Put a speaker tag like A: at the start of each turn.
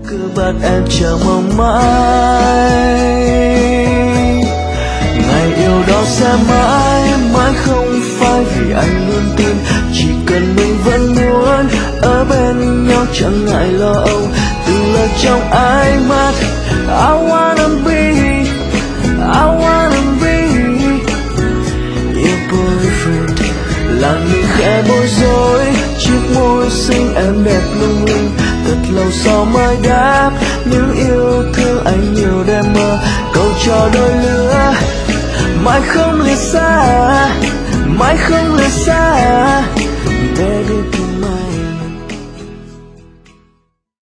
A: cứ bắt em chờ mong mãi. Ngày yêu đó sẽ mãi mãi không phải vì anh luôn tin, chỉ cần mình vẫn muốn ở bên nhau chẳng ngại lo âu. Từng lời trong ánh mắt I wanna be your boyfriend. Làm mình khẽ bối rối, chiếc môi xinh em đẹp lung linh. Thật lâu sau mới đáp những yêu thương anh nhiều đêm mơ. Câu trò đôi lứa mãi không lìa xa, mãi không lìa xa. Baby